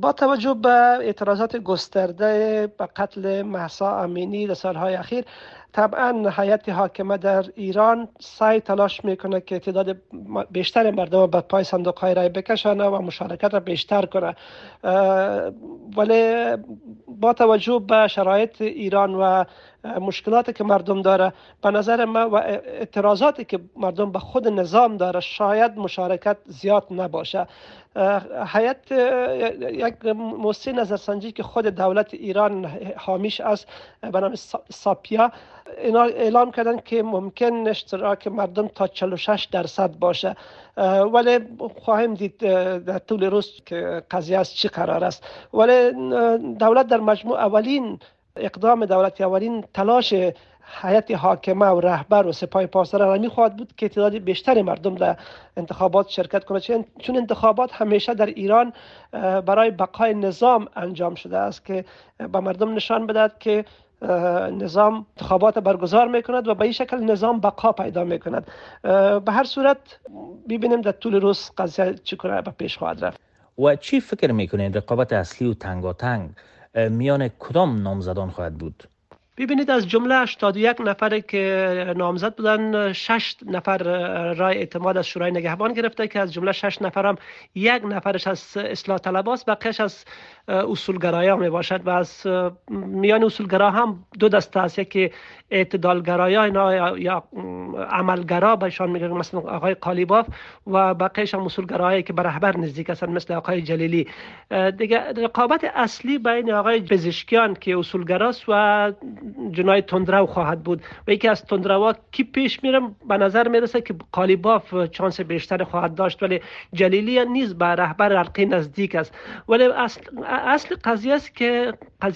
با توجه به اعتراضات گسترده به قتل مهسا امینی در سالهای اخیر، طبعا هیئت حاکمه در ایران سعی تلاش میکنه که تعداد بیشتر مردم به پای صندوق‌های رای بکشانه و مشارکت را بیشتر کنه، ولی با توجه به شرایط ایران و مشکلاتی که مردم داره، به نظر من و اعتراضاتی که مردم به خود نظام داره، شاید مشارکت زیاد نباشه. هیئت یک موسسه نظرسنجی که خود دولت ایران حامیش است به نام ساپیا، اینا اعلام کردن که ممکن اشتراک مردم تا 46% باشه، ولی خواهیم دید در طول روز که قضیه از چی قرار است. ولی دولت در مجموع اولین اقدام دولت، اولین تلاش هیئت حاکمه و رهبر و سپاه پاسداران می‌خواهد بود که تعداد بیشتر مردم در انتخابات شرکت کنند، چون انتخابات همیشه در ایران برای بقای نظام انجام شده است که به مردم نشان بدهد که نظام انتخابات برگزار میکند و به این شکل نظام بقا پیدا میکند. به هر صورت ببینیم در طول روز قضیه چگونه به پیش خواهد رفت. و چی فکر میکنید رقابت اصلی و تنگاتنگ میان کدام نامزدان خواهد بود؟ ببینید، از جمله 81 نفری که نامزد بودن، 6 نفر رای اعتماد از شورای نگهبان گرفته که از جمله 6 نفر هم یک نفرش از اصلاح طلباست، بقیه‌اش از اصولگرایان می باشد و از میان اصولگرا هم دو دسته است، یکی اعتدالگرایان یا عملگرا بهشان میگن مثلا آقای قالیباف و بقیه‌اش هم اصولگرایی که به رهبر نزدیک هستند مثل آقای جلیلی. دیگه رقابت اصلی بین آقای پزشکیان که اصولگراست و جنای تندرو خواهد بود و یکی از تندروا کی پیش میره به نظر میرسه که قالیباف چانس بیشتر خواهد داشت، ولی جلیلی نیز به رهبر حلقه نزدیک است. ولی اصل قضیه است که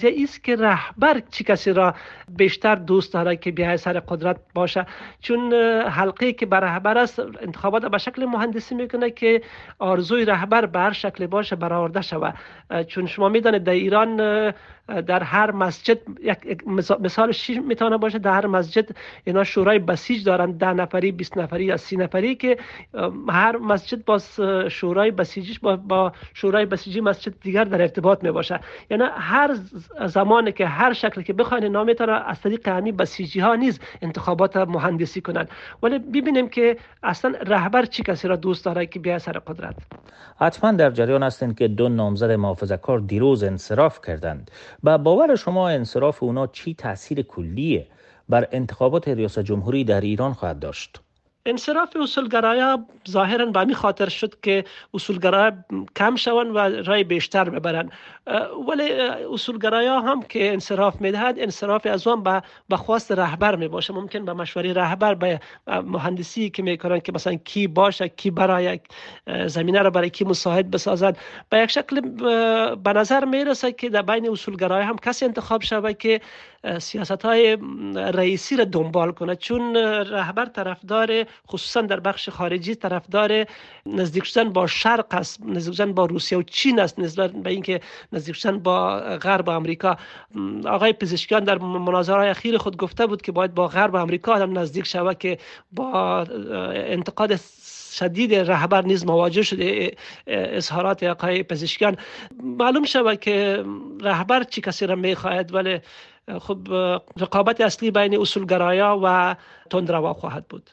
رهبر چی کسی را بیشتر دوست داره که بیای سر قدرت باشه، چون حلقه که بر رهبر است انتخابات به شکل مهندسی میکنه که آرزوی رهبر به هر شکل باشه برآورده شود. چون شما میدانید در ایران در هر مسجد یک مثالش میتونه باشه، در هر مسجد اینا شورای بسیج دارن، 10 نفری، 20 نفری یا 30 نفری که هر مسجد با شورای بسیجیش با شورای بسیجی مسجد دیگر در ارتباط می باشه. یعنی هر زمانی که هر شکلی که بخواین اینا میتونه از طریق همین بسیجی ها نیز انتخابات مهندسی کنند. ولی ببینیم که اصلا رهبر چی کسی را دوست داره که بیاد سر قدرت. حتما در جریان هستند که دو نامزد محافظه‌کار دیروز انصراف کردند. با باور شما انصراف اونا چی تأثیر کلیه بر انتخابات ریاست جمهوری در ایران خواهد داشت؟ انصراف اصولگرایا ظاهراً به همین خاطر شد که اصولگرایا کم شوند و رای بیشتر ببرند، ولی اصولگرایا هم که انصراف میدهد، انصراف از آن به خواست رهبر می باشه. ممکن به مشوره رهبر، به مهندسی که میکنن که مثلا کی باشه، کی برای زمینه را برای کی مساعد بسازد، به یک شکل به نظر میرسه که در بین اصولگرایا هم کسی انتخاب شود که سیاست‌های رئیسی را دنبال کنه، چون رهبر طرفدار، خصوصا در بخش خارجی، طرفدار نزدیک شدن با شرق است، نزدیک شدن با روسیه و چین است نسبت به اینکه نزدیک شدن با غرب آمریکا. آقای پزشکیان در مناظره اخیر خود گفته بود که باید با غرب آمریکا هم نزدیک شود که با انتقاد شدید رهبر نیز مواجه شده. اظهارات آقای پزشکیان معلوم شود که رهبر چی کسی را میخواهد، ولی خب رقابت اصلی بین اصولگرایا و تندروا خواهد بود.